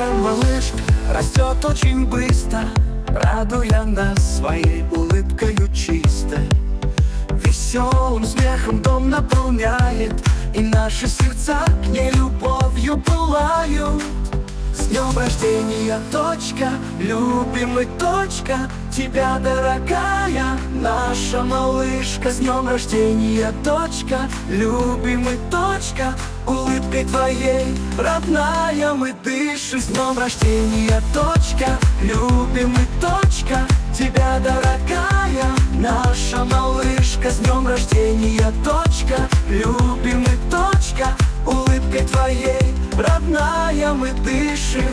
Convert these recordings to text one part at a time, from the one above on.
Наша малышка растет очень быстро, радуя нас своей улыбкою чистой. Веселым смехом дом наполняет, и наши сердца к ней любовью пылают. С днем рождения, дочка, любимый дочка, тебя, дорогая наша малышка. С днем рождения, дочка, любимый дочка, улыбкой твоей, родная, мы дышим. С днем рождения, дочка, любимый дочка, тебя, дорогая наша малышка. С днем рождения, дочка, любимый дочка, улыбкой твоей, родная, мы дышим.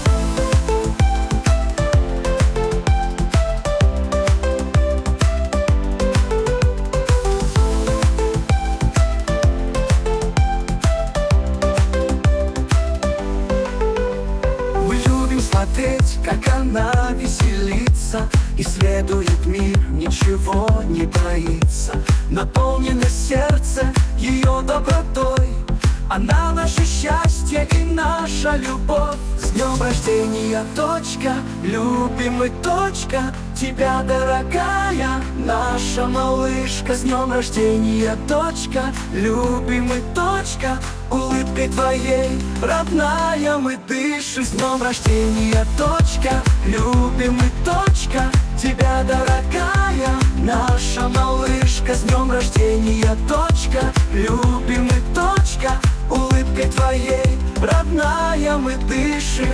Мы любим смотреть, как она веселится, исследует мир, ничего не боится. Наполнено сердце ее добротой, она наше счастье и наша любовь. С днем рождения, дочка, любимый дочка, тебя, дорогая наша малышка. С днем рождения, дочка, любимый дочка, улыбкой твоей, родная, мы дышим. С днем рождения, дочка, любимый дочка, тебя, дорогая наша малышка. С днем рождения, дочка, любимый дочка, улыбкой твоей, родная, мы дышим.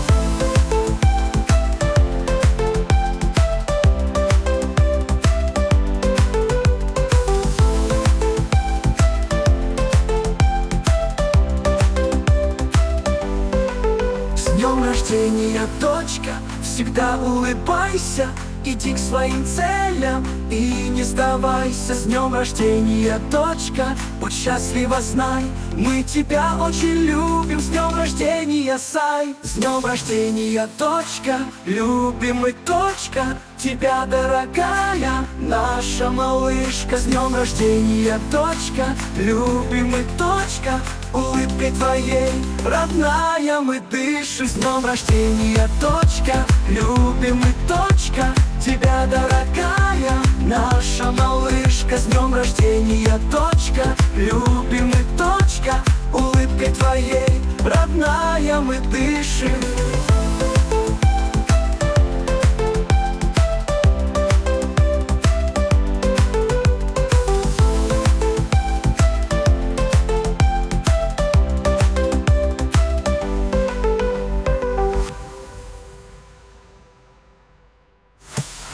С днем рождения, дочка, всегда улыбайся, иди к своим целям и не сдавайся. С днем рождения, дочка, будь счастлива, знай, мы тебя очень любим. С днем рождения, Сай. С днем рождения, дочка, любимый дочка, тебя, дорогая наша малышка. С днем рождения, дочка, любимый дочка, улыбкой твоей, родная, мы дышим. С днем рождения, дочка, любимый дочка, тебя, дорогая наша малышка. С днем рождения, дочка, любимый дочка, улыбкой твоей, родная, мы дышим.